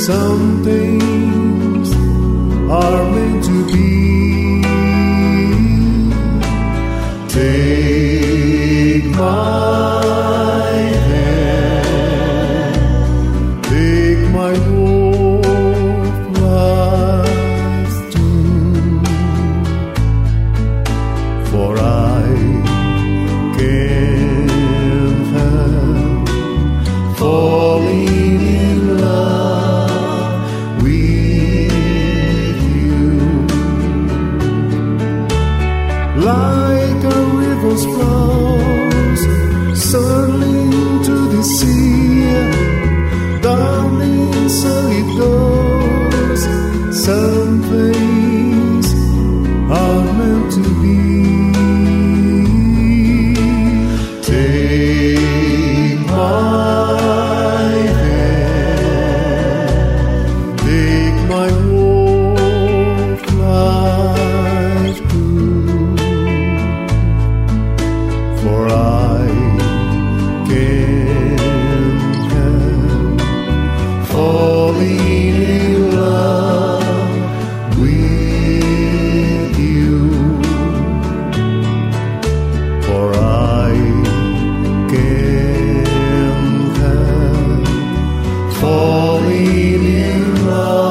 Some things are meant to be. Take my hand, take my hope, life too, for I can't help falling in love with you. Like a river's flows suddenly into the sea, darling, so it goes. Some things are meant to be. Take my hand, take my hope, life too, for I can't help falling in love with you, for I can't help falling in love.